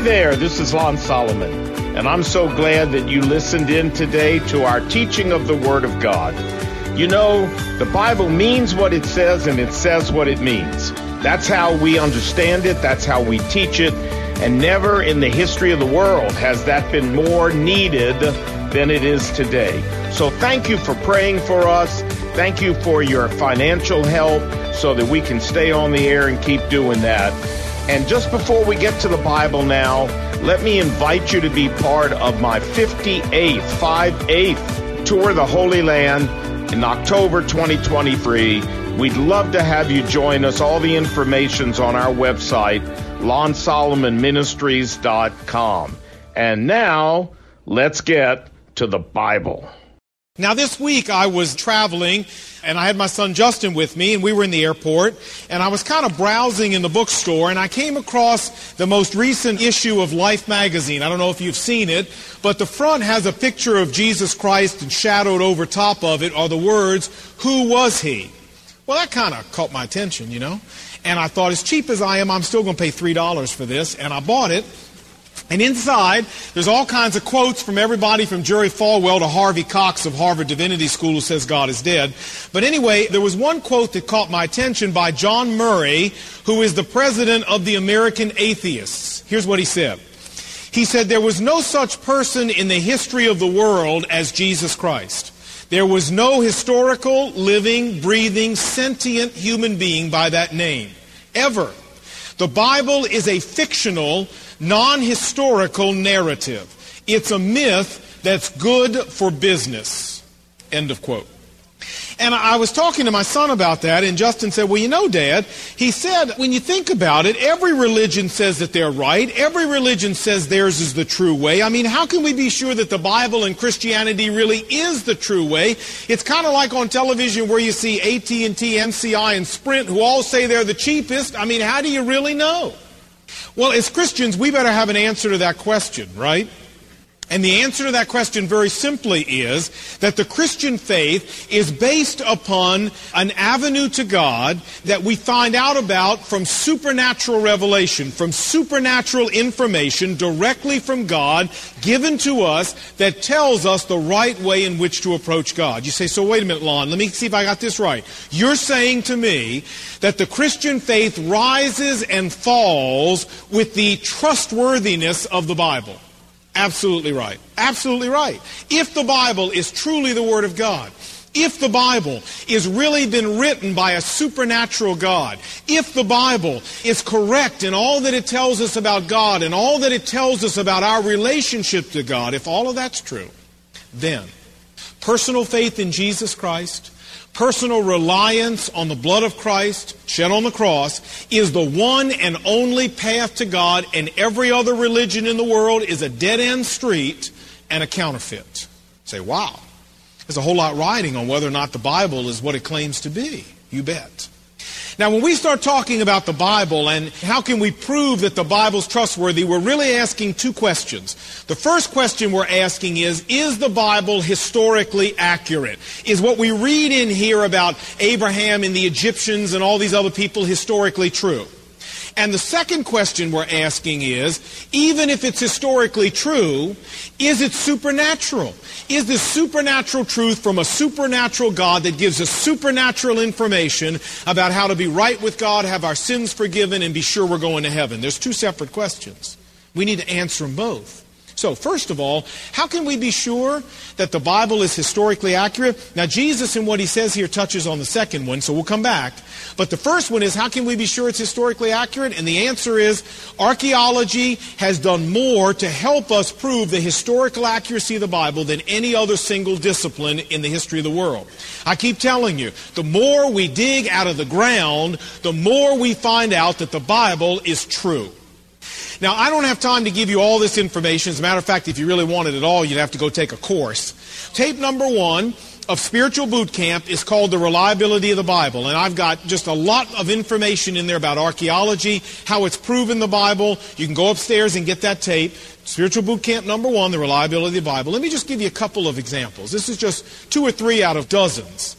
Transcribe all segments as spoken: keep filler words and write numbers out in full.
there, this is Lon Solomon, and I'm so glad that you listened in today to our teaching of the Word of God. You know, the Bible means what it says, and it says what it means. That's how we understand it, that's how we teach it, and never in the history of the world has that been more needed than it is today. So thank you for praying for us. Thank you for your financial help so that we can stay on the air and keep doing that. And just before we get to the Bible now, let me invite you to be part of my fifty-eighth, five-eighth Tour of the Holy Land in October twenty twenty-three. We'd love to have you join us. All the information's on our website, lon solomon ministries dot com. And now, let's get to the Bible. Now, this week I was traveling, and I had my son Justin with me, and we were in the airport, and I was kind of browsing in the bookstore, and I came across the most recent issue of Life magazine. I don't know if you've seen it, but the front has a picture of Jesus Christ, and shadowed over top of it are the words, "Who was he?" Well, that kind of caught my attention, you know, and I thought, as cheap as I am, I'm still going to pay three dollars for this, and I bought it. And inside, there's all kinds of quotes from everybody from Jerry Falwell to Harvey Cox of Harvard Divinity School, who says God is dead. But anyway, there was one quote that caught my attention by John Murray, who is the president of the American Atheists. Here's what he said. He said, "There was no such person in the history of the world as Jesus Christ. There was no historical, living, breathing, sentient human being by that name. Ever. The Bible is a fictional, non-historical narrative. It's a myth that's good for business." End of quote. And I was talking to my son about that, and Justin said, "Well, you know, Dad," he said, "when you think about it, every religion says that they're right. Every religion says theirs is the true way. I mean, how can we be sure that the Bible and Christianity really is the true way? It's kind of like on television where you see A T and T, M C I, and Sprint, who all say they're the cheapest. I mean, how do you really know?" Well, as Christians, we better have an answer to that question, right? And the answer to that question very simply is that the Christian faith is based upon an avenue to God that we find out about from supernatural revelation, from supernatural information directly from God given to us that tells us the right way in which to approach God. You say, "So wait a minute, Lon, let me see if I got this right. You're saying to me that the Christian faith rises and falls with the trustworthiness of the Bible." Absolutely right. Absolutely right. If the Bible is truly the Word of God, if the Bible is really been written by a supernatural God, if the Bible is correct in all that it tells us about God and all that it tells us about our relationship to God, if all of that's true, then personal faith in Jesus Christ, personal reliance on the blood of Christ shed on the cross is the one and only path to God, and every other religion in the world is a dead-end street and a counterfeit. Say, wow, there's a whole lot riding on whether or not the Bible is what it claims to be. You bet. Now, when we start talking about the Bible and how can we prove that the Bible's trustworthy, we're really asking two questions. The first question we're asking is, is the Bible historically accurate? Is what we read in here about Abraham and the Egyptians and all these other people historically true? And the second question we're asking is, even if it's historically true, is it supernatural? Is this supernatural truth from a supernatural God that gives us supernatural information about how to be right with God, have our sins forgiven, and be sure we're going to heaven? There's two separate questions. We need to answer them both. So, first of all, how can we be sure that the Bible is historically accurate? Now, Jesus, in what he says here, touches on the second one, so we'll come back. But the first one is, how can we be sure it's historically accurate? And the answer is, archaeology has done more to help us prove the historical accuracy of the Bible than any other single discipline in the history of the world. I keep telling you, the more we dig out of the ground, the more we find out that the Bible is true. Now, I don't have time to give you all this information. As a matter of fact, if you really wanted it all, you'd have to go take a course. Tape number one of Spiritual Boot Camp is called The Reliability of the Bible. And I've got just a lot of information in there about archaeology, how it's proven the Bible. You can go upstairs and get that tape. Spiritual Boot Camp number one, The Reliability of the Bible. Let me just give you a couple of examples. This is just two or three out of dozens.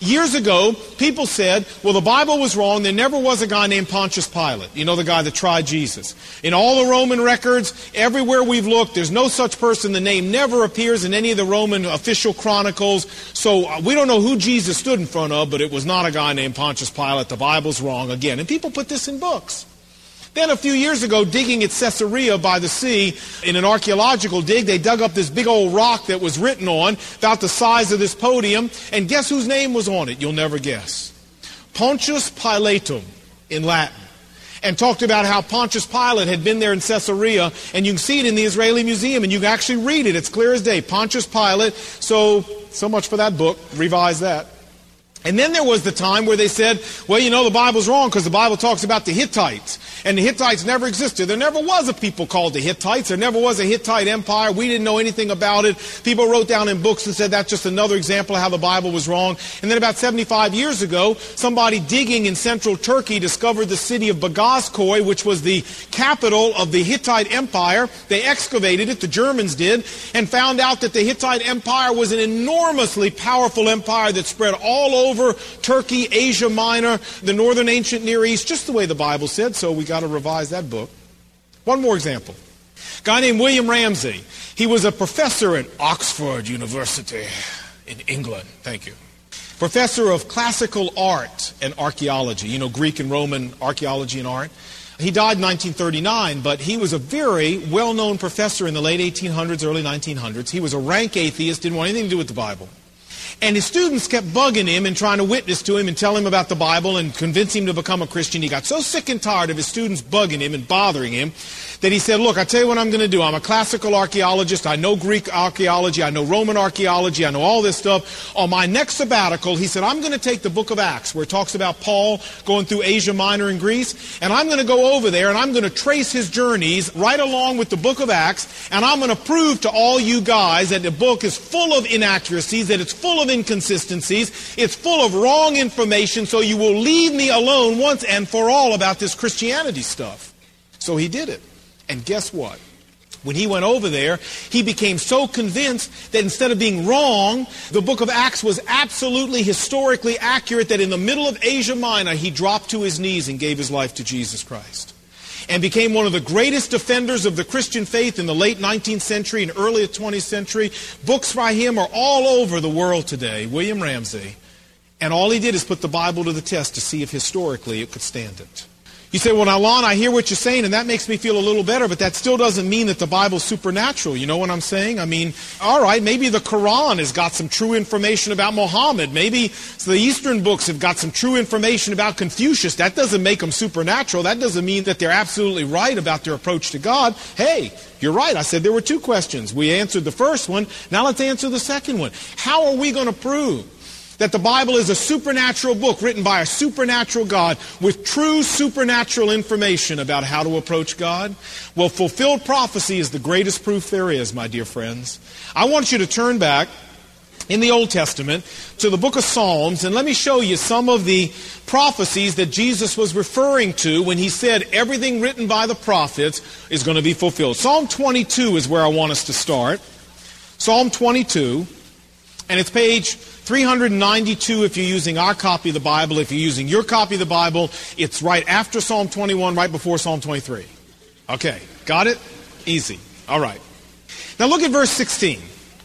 Years ago, people said, well, the Bible was wrong. There never was a guy named Pontius Pilate. You know, the guy that tried Jesus. In all the Roman records, everywhere we've looked, there's no such person. The name never appears in any of the Roman official chronicles. So uh, we don't know who Jesus stood in front of, but it was not a guy named Pontius Pilate. The Bible's wrong again. And people put this in books. Then a few years ago, digging at Caesarea by the sea, in an archaeological dig, they dug up this big old rock that was written on, about the size of this podium, and guess whose name was on it? You'll never guess. Pontius Pilatum in Latin. And talked about how Pontius Pilate had been there in Caesarea, and you can see it in the Israeli Museum, and you can actually read it. It's clear as day. Pontius Pilate. So, so much for that book. Revise that. And then there was the time where they said, well, you know, the Bible's wrong because the Bible talks about the Hittites. And the Hittites never existed. There never was a people called the Hittites. There never was a Hittite empire. We didn't know anything about it. People wrote down in books and said that's just another example of how the Bible was wrong. And then about seventy-five years ago, somebody digging in central Turkey discovered the city of Bagazkoy, which was the capital of the Hittite Empire. They excavated it, the Germans did, and found out that the Hittite Empire was an enormously powerful empire that spread all over over Turkey, Asia Minor, the northern ancient Near East, just the way the Bible said, so we got to revise that book. One more example. A guy named William Ramsay. He was a professor at Oxford University in England. Thank you. Professor of classical art and archaeology, you know, Greek and Roman archaeology and art. He died in nineteen thirty-nine, but he was a very well-known professor in the late eighteen hundreds, early nineteen hundreds. He was a rank atheist, didn't want anything to do with the Bible. And his students kept bugging him and trying to witness to him and tell him about the Bible and convince him to become a Christian. He got so sick and tired of his students bugging him and bothering him that he said, look, I tell you what I'm going to do. I'm a classical archaeologist. I know Greek archaeology. I know Roman archaeology. I know all this stuff. On my next sabbatical, he said, I'm going to take the book of Acts where it talks about Paul going through Asia Minor and Greece, and I'm going to go over there and I'm going to trace his journeys right along with the book of Acts, and I'm going to prove to all you guys that the book is full of inaccuracies, that it's full of inconsistencies, it's full of wrong information, so you will leave me alone once and for all about this Christianity stuff. So he did it. And guess what? When he went over there, he became so convinced that instead of being wrong, the book of Acts was absolutely historically accurate, that in the middle of Asia Minor, he dropped to his knees and gave his life to Jesus Christ. And became one of the greatest defenders of the Christian faith in the late nineteenth century and early twentieth century. Books by him are all over the world today, William Ramsay. And all he did is put the Bible to the test to see if historically it could stand it. You say, well, now, Lon, I hear what you're saying, and that makes me feel a little better, but that still doesn't mean that the Bible's supernatural. You know what I'm saying? I mean, all right, maybe the Quran has got some true information about Muhammad. Maybe the Eastern books have got some true information about Confucius. That doesn't make them supernatural. That doesn't mean that they're absolutely right about their approach to God. Hey, you're right. I said there were two questions. We answered the first one. Now let's answer the second one. How are we going to prove that the Bible is a supernatural book written by a supernatural God with true supernatural information about how to approach God? Well, fulfilled prophecy is the greatest proof there is, my dear friends. I want you to turn back in the Old Testament to the book of Psalms, and let me show you some of the prophecies that Jesus was referring to when he said everything written by the prophets is going to be fulfilled. Psalm twenty-two is where I want us to start. Psalm twenty-two, and it's page three hundred ninety-two if you're using our copy of the Bible. If you're using your copy of the Bible, it's right after Psalm twenty-one, right before Psalm twenty-three. Okay, got it? Easy. All right. Now look at verse sixteen.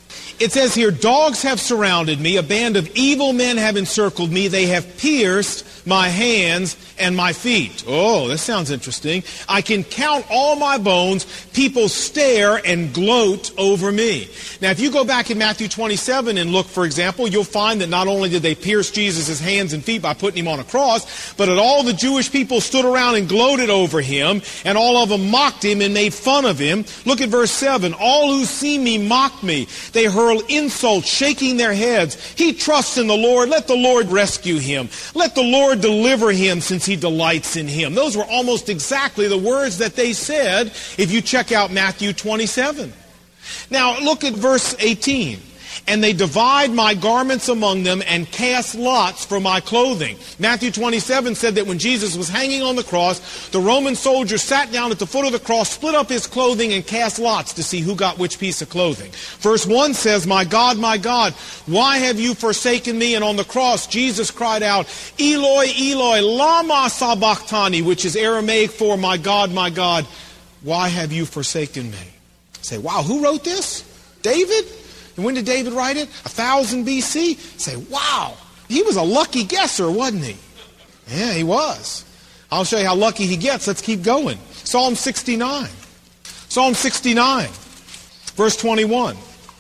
It says here, dogs have surrounded me, a band of evil men have encircled me, they have pierced my hands and my feet. Oh, this sounds interesting. I can count all my bones. People stare and gloat over me. Now, if you go back in Matthew twenty-seven and look, for example, you'll find that not only did they pierce Jesus' hands and feet by putting him on a cross, but that all the Jewish people stood around and gloated over him, and all of them mocked him and made fun of him. Look at verse seven. All who see me mock me. They hurl insults, shaking their heads. He trusts in the Lord. Let the Lord rescue him. Let the Lord deliver him, since he delights in him. Those were almost exactly the words that they said if you check out Matthew twenty-seven. Now look at verse eighteen. and they divide my garments among them and cast lots for my clothing. Matthew twenty-seven said that when Jesus was hanging on the cross, the Roman soldiers sat down at the foot of the cross, split up his clothing, and cast lots to see who got which piece of clothing. Verse one says, my God, my God, why have you forsaken me? And on the cross, Jesus cried out, Eloi, Eloi, lama sabachthani, which is Aramaic for my God, my God, why have you forsaken me? Say, wow, who wrote this? David? And when did David write it? A thousand B C? Say, wow, he was a lucky guesser, wasn't he? Yeah, he was. I'll show you how lucky he gets. Let's keep going. Psalm sixty-nine. Psalm sixty-nine, verse twenty-one.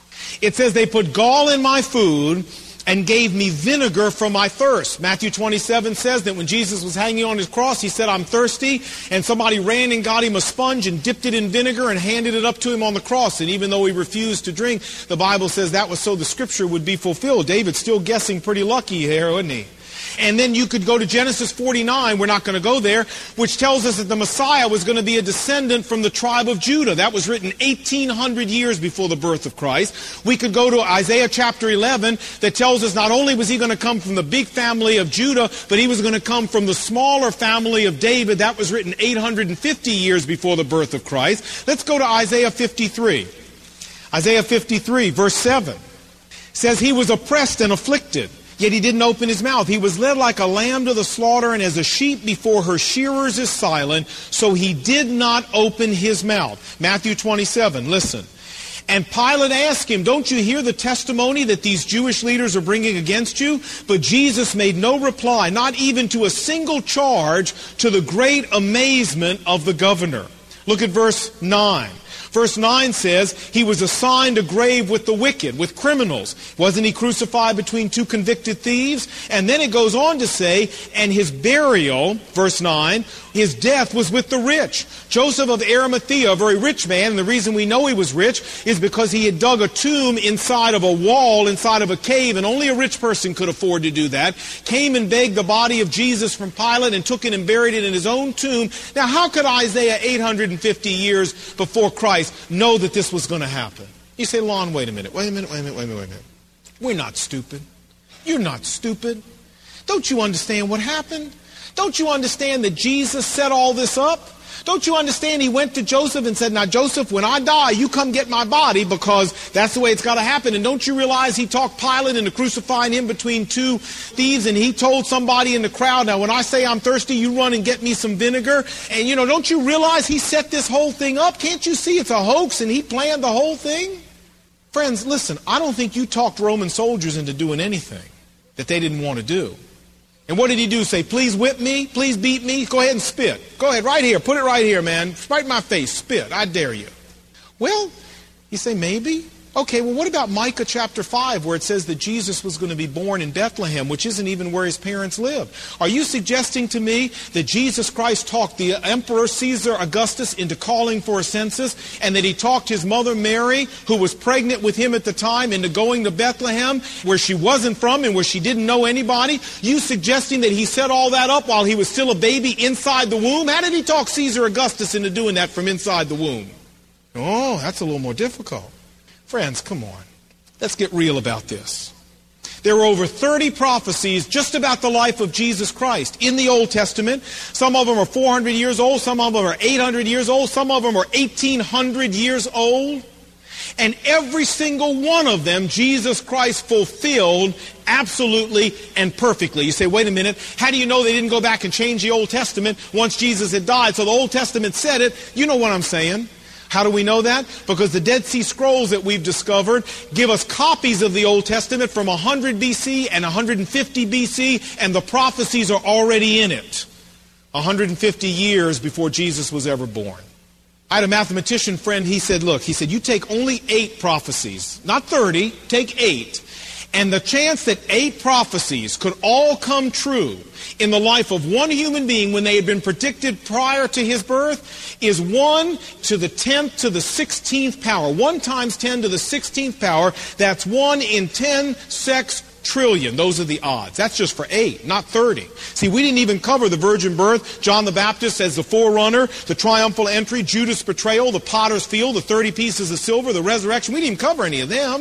It says, they put gall in my food and gave me vinegar for my thirst. Matthew twenty-seven says that when Jesus was hanging on his cross, he said, I'm thirsty. And somebody ran and got him a sponge and dipped it in vinegar and handed it up to him on the cross. And even though he refused to drink, the Bible says that was so the scripture would be fulfilled. David's still guessing pretty lucky here, isn't he? And then you could go to Genesis forty-nine, we're not going to go there, which tells us that the Messiah was going to be a descendant from the tribe of Judah. That was written eighteen hundred years before the birth of Christ. We could go to Isaiah chapter eleven that tells us not only was he going to come from the big family of Judah, but he was going to come from the smaller family of David. That was written eight hundred fifty years before the birth of Christ. Let's go to Isaiah fifty-three. Isaiah fifty-three, verse seven. Says, he was oppressed and afflicted, yet he didn't open his mouth. He was led like a lamb to the slaughter, and as a sheep before her shearers is silent, so he did not open his mouth. Matthew twenty-seven, listen. And Pilate asked him, don't you hear the testimony that these Jewish leaders are bringing against you? But Jesus made no reply, not even to a single charge, to the great amazement of the governor. Look at verse nine. Verse nine says, he was assigned a grave with the wicked, with criminals. Wasn't he crucified between two convicted thieves? And then it goes on to say, and his burial, verse nine, his death was with the rich. Joseph of Arimathea, a very rich man, and the reason we know he was rich is because he had dug a tomb inside of a wall, inside of a cave, and only a rich person could afford to do that. Came and begged the body of Jesus from Pilate and took it and buried it in his own tomb. Now, how could Isaiah, eight hundred fifty years before Christ, know that this was going to happen? You say, Lon, wait a minute, wait a minute, wait a minute, wait a minute, wait a minute. We're not stupid. You're not stupid. Don't you understand what happened? Don't you understand that Jesus set all this up? Don't you understand he went to Joseph and said, now Joseph, when I die, you come get my body because that's the way it's got to happen. And don't you realize he talked Pilate into crucifying him between two thieves, and he told somebody in the crowd, now when I say I'm thirsty, you run and get me some vinegar. And you know, don't you realize he set this whole thing up? Can't you see it's a hoax and he planned the whole thing? Friends, listen, I don't think you talked Roman soldiers into doing anything that they didn't want to do. And what did he do? Say, please whip me, please beat me, go ahead and spit. Go ahead, right here, put it right here, man. Right in my face, spit, I dare you. Well, you say, maybe. Okay, well, what about Micah chapter five, where it says that Jesus was going to be born in Bethlehem, which isn't even where his parents lived? Are you suggesting to me that Jesus Christ talked the Emperor Caesar Augustus into calling for a census, and that he talked his mother Mary, who was pregnant with him at the time, into going to Bethlehem, where she wasn't from and where she didn't know anybody? You suggesting that he set all that up while he was still a baby inside the womb? How did he talk Caesar Augustus into doing that from inside the womb? Oh, that's a little more difficult. Friends, come on. Let's get real about this. There were over thirty prophecies just about the life of Jesus Christ in the Old Testament. Some of them are four hundred years old. Some of them are eight hundred years old. Some of them are eighteen hundred years old. And every single one of them, Jesus Christ fulfilled absolutely and perfectly. You say, wait a minute, how do you know they didn't go back and change the Old Testament once Jesus had died? So the Old Testament said it. You know what I'm saying. How do we know that? Because the Dead Sea Scrolls that we've discovered give us copies of the Old Testament from one hundred B C and one hundred fifty B C, and the prophecies are already in it. one hundred fifty years before Jesus was ever born. I had a mathematician friend, he said, look, he said, you take only eight prophecies, not thirty, take eight. And the chance that eight prophecies could all come true in the life of one human being when they had been predicted prior to his birth is one to the tenth to the sixteenth power. One times ten to the sixteenth power, that's one in ten sex trillion. Those are the odds. That's just for eight, not thirty. See, we didn't even cover the virgin birth, John the Baptist as the forerunner, the triumphal entry, Judas' betrayal, the potter's field, the thirty pieces of silver, the resurrection. We didn't even cover any of them.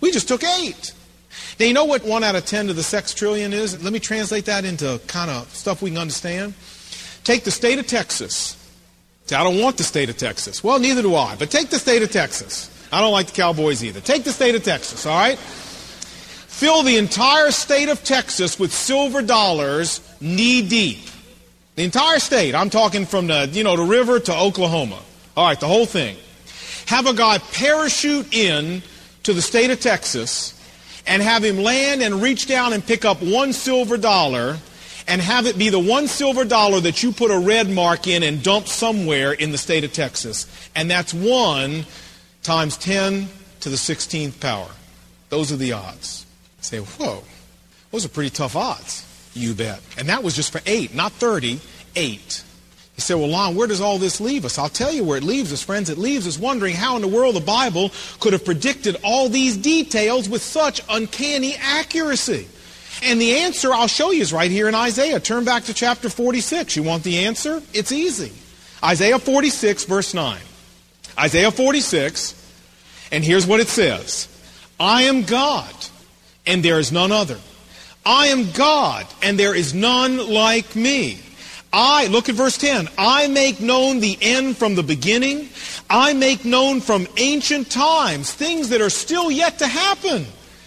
We just took eight. Now, you know what one out of ten to the sextrillion is? Let me translate that into kind of stuff we can understand. Take the state of Texas. See, I don't want the state of Texas. Well, neither do I. But take the state of Texas. I don't like the Cowboys either. Take the state of Texas, all right? Fill the entire state of Texas with silver dollars knee deep. The entire state. I'm talking from the, you know, the river to Oklahoma. All right, the whole thing. Have a guy parachute in to the state of Texas and have him land and reach down and pick up one silver dollar and have it be the one silver dollar that you put a red mark in and dump somewhere in the state of Texas. And that's one times ten to the sixteenth power. Those are the odds. Say, whoa, those are pretty tough odds. You bet. And that was just for eight, not thirty, eight. You say, well, Lon, where does all this leave us? I'll tell you where it leaves us, friends. It leaves us wondering how in the world the Bible could have predicted all these details with such uncanny accuracy. And the answer I'll show you is right here in Isaiah. Turn back to chapter forty-six. You want the answer? It's easy. Isaiah forty-six, verse nine. Isaiah forty-six, and here's what it says. I am God, and there is none other. I am God, and there is none like me. I, look at verse ten, I make known the end from the beginning. I make known from ancient times things that are still yet to happen.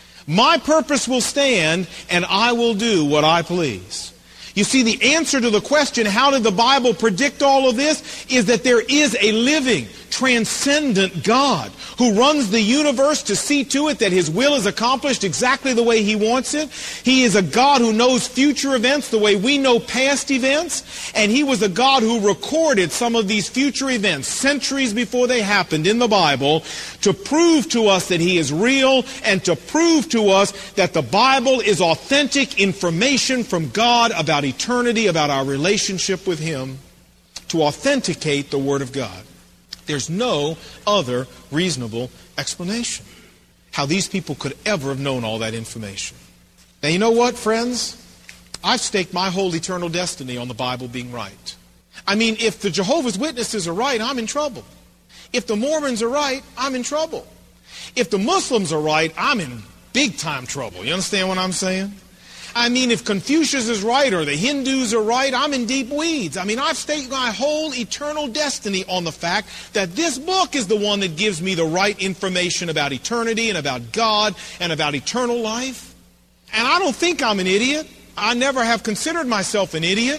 My purpose will stand, and I will do what I please. You see, the answer to the question, how did the Bible predict all of this, is that there is a living, transcendent God who runs the universe to see to it that His will is accomplished exactly the way He wants it. He is a God who knows future events the way we know past events. And He was a God who recorded some of these future events centuries before they happened in the Bible to prove to us that He is real and to prove to us that the Bible is authentic information from God about eternity, about our relationship with Him, to authenticate the Word of God. There's no other reasonable explanation how these people could ever have known all that information. Now, you know what, friends? I've staked my whole eternal destiny on the Bible being right. I mean, if the Jehovah's Witnesses are right, I'm in trouble. If the Mormons are right, I'm in trouble. If the Muslims are right, I'm in big-time trouble. You understand what I'm saying? I mean, if Confucius is right or the Hindus are right, I'm in deep weeds. I mean, I've staked my whole eternal destiny on the fact that this book is the one that gives me the right information about eternity and about God and about eternal life. And I don't think I'm an idiot. I never have considered myself an idiot.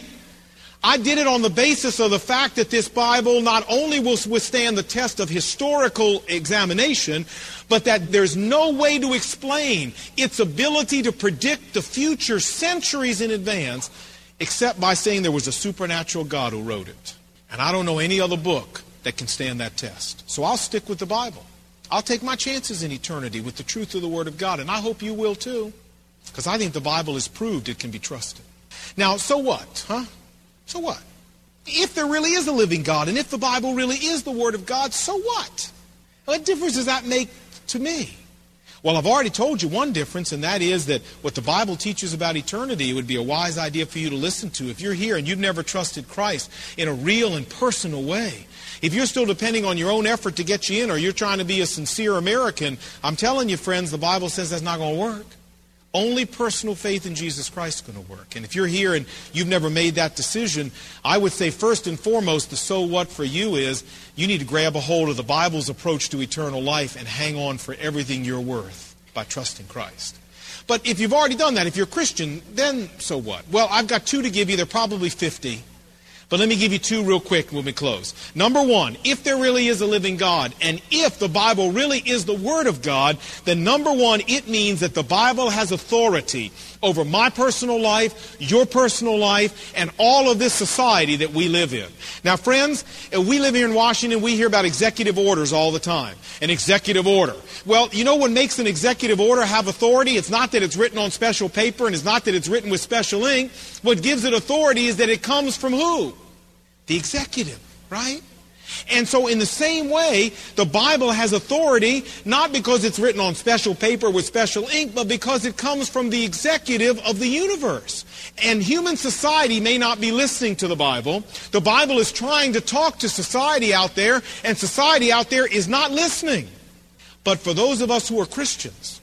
I did it on the basis of the fact that this Bible not only will withstand the test of historical examination, but that there's no way to explain its ability to predict the future centuries in advance except by saying there was a supernatural God who wrote it. And I don't know any other book that can stand that test. So I'll stick with the Bible. I'll take my chances in eternity with the truth of the Word of God, and I hope you will too, because I think the Bible has proved it can be trusted. Now, so what, huh? So what? If there really is a living God, and if the Bible really is the Word of God, so what? What difference does that make to me? Well, I've already told you one difference, and that is that what the Bible teaches about eternity, it would be a wise idea for you to listen to. If you're here and you've never trusted Christ in a real and personal way, if you're still depending on your own effort to get you in, or you're trying to be a sincere American, I'm telling you, friends, the Bible says that's not going to work. Only personal faith in Jesus Christ is going to work. And if you're here and you've never made that decision, I would say first and foremost, the so what for you is you need to grab a hold of the Bible's approach to eternal life and hang on for everything you're worth by trusting Christ. But if you've already done that, if you're a Christian, then so what? Well, I've got two to give you. They're probably fifty. But let me give you two real quick when we close. Number one, if there really is a living God, and if the Bible really is the Word of God, then number one, it means that the Bible has authority over my personal life, your personal life, and all of this society that we live in. Now, friends, we live here in Washington, we hear about executive orders all the time. An executive order. Well, you know what makes an executive order have authority? It's not that it's written on special paper, and it's not that it's written with special ink. What gives it authority is that it comes from who? The executive, right? And so in the same way, the Bible has authority, not because it's written on special paper with special ink, but because it comes from the executive of the universe. And human society may not be listening to the Bible. The Bible is trying to talk to society out there, and society out there is not listening. But for those of us who are Christians,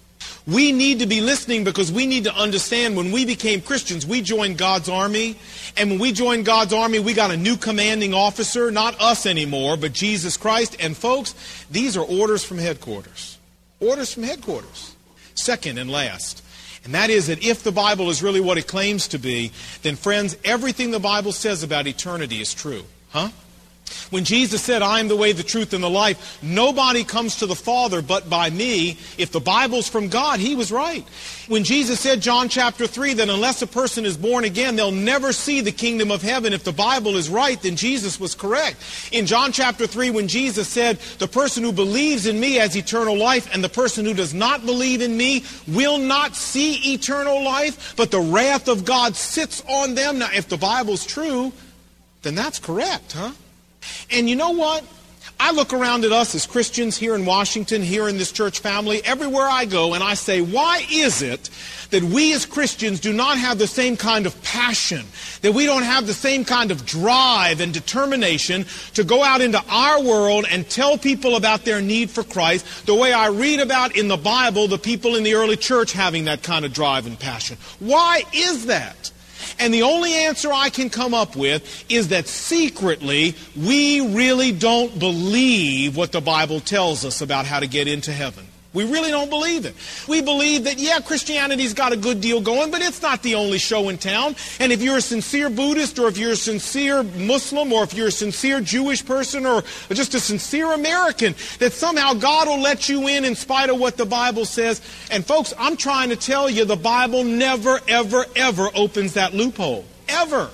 We need to be listening because we need to understand when we became Christians, we joined God's army. And when we joined God's army, we got a new commanding officer, not us anymore, but Jesus Christ. And folks, these are orders from headquarters. Orders from headquarters. Second and last, and that is that if the Bible is really what it claims to be, then friends, everything the Bible says about eternity is true. Huh? When Jesus said, I am the way, the truth, and the life, nobody comes to the Father but by me. If the Bible's from God, he was right. When Jesus said, John chapter three, that unless a person is born again, they'll never see the kingdom of heaven. If the Bible is right, then Jesus was correct. In John chapter three, when Jesus said, the person who believes in me has eternal life, and the person who does not believe in me will not see eternal life, but the wrath of God sits on them. Now, if the Bible's true, then that's correct, huh? And you know what? I look around at us as Christians here in Washington, here in this church family, everywhere I go, and I say, why is it that we as Christians do not have the same kind of passion, that we don't have the same kind of drive and determination to go out into our world and tell people about their need for Christ, the way I read about in the Bible the people in the early church having that kind of drive and passion? Why is that? And the only answer I can come up with is that secretly we really don't believe what the Bible tells us about how to get into heaven. We really don't believe it. We believe that, yeah, Christianity's got a good deal going, but it's not the only show in town. And if you're a sincere Buddhist, or if you're a sincere Muslim, or if you're a sincere Jewish person, or just a sincere American, that somehow God will let you in in spite of what the Bible says. And folks, I'm trying to tell you, the Bible never, ever, ever opens that loophole. Ever.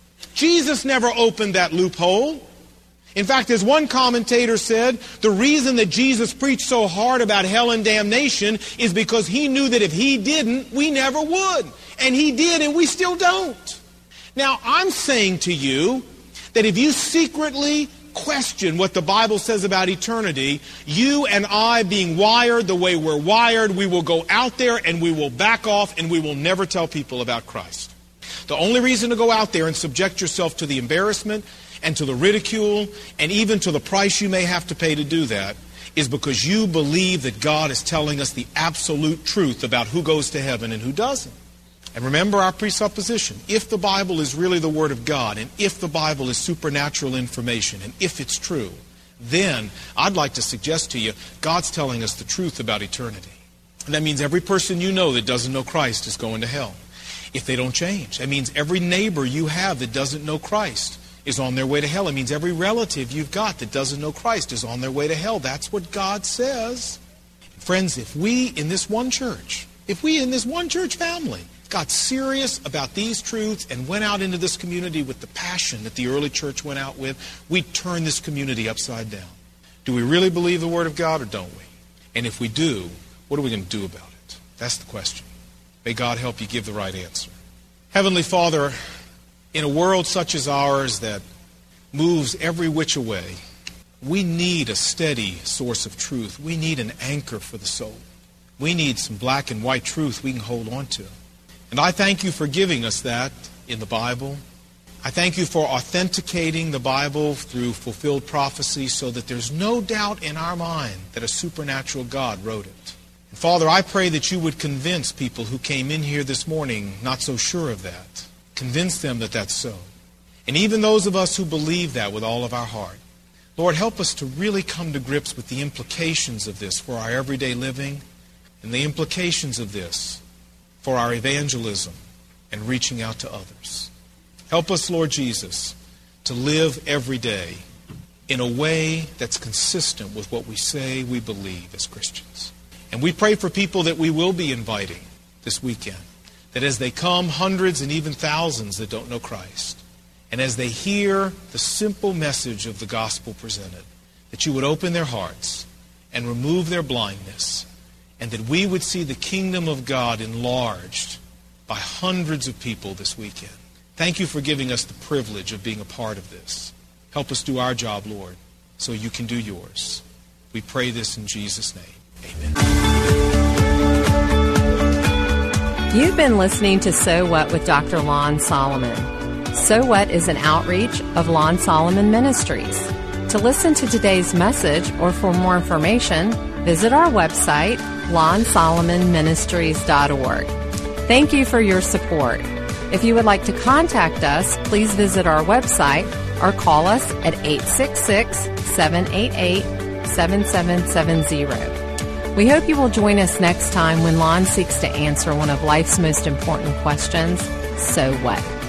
Jesus never opened that loophole. In fact, as one commentator said, the reason that Jesus preached so hard about hell and damnation is because he knew that if he didn't, we never would. And he did, and we still don't. Now, I'm saying to you that if you secretly question what the Bible says about eternity, you and I, being wired the way we're wired, we will go out there and we will back off and we will never tell people about Christ. The only reason to go out there and subject yourself to the embarrassment and to the ridicule, and even to the price you may have to pay to do that, is because you believe that God is telling us the absolute truth about who goes to heaven and who doesn't. And remember our presupposition. If the Bible is really the Word of God, and if the Bible is supernatural information, and if it's true, then I'd like to suggest to you, God's telling us the truth about eternity. And that means every person you know that doesn't know Christ is going to hell, if they don't change. That means every neighbor you have that doesn't know Christ is on their way to hell. It means every relative you've got that doesn't know Christ is on their way to hell. That's what God says. Friends, if we in this one church, if we in this one church family got serious about these truths and went out into this community with the passion that the early church went out with, we'd turn this community upside down. Do we really believe the Word of God, or don't we? And if we do, what are we going to do about it? That's the question. May God help you give the right answer. Heavenly Father, in a world such as ours that moves every which way, we need a steady source of truth. We need an anchor for the soul. We need some black and white truth we can hold on to. And I thank you for giving us that in the Bible. I thank you for authenticating the Bible through fulfilled prophecy so that there's no doubt in our mind that a supernatural God wrote it. And Father, I pray that you would convince people who came in here this morning not so sure of that. Convince them that that's so. And even those of us who believe that with all of our heart, Lord, help us to really come to grips with the implications of this for our everyday living, and the implications of this for our evangelism and reaching out to others. Help us, Lord Jesus, to live every day in a way that's consistent with what we say we believe as Christians. And we pray for people that we will be inviting this weekend, that as they come, hundreds and even thousands that don't know Christ, and as they hear the simple message of the gospel presented, that you would open their hearts and remove their blindness, and that we would see the kingdom of God enlarged by hundreds of people this weekend. Thank you for giving us the privilege of being a part of this. Help us do our job, Lord, so you can do yours. We pray this in Jesus' name. Amen. You've been listening to So What with Doctor Lon Solomon. So What is an outreach of Lon Solomon Ministries. To listen to today's message or for more information, visit our website, lon solomon ministries dot org. Thank you for your support. If you would like to contact us, please visit our website or call us at eight six six, seven eight eight, seven seven seven zero. We hope you will join us next time when Lon seeks to answer one of life's most important questions, so what?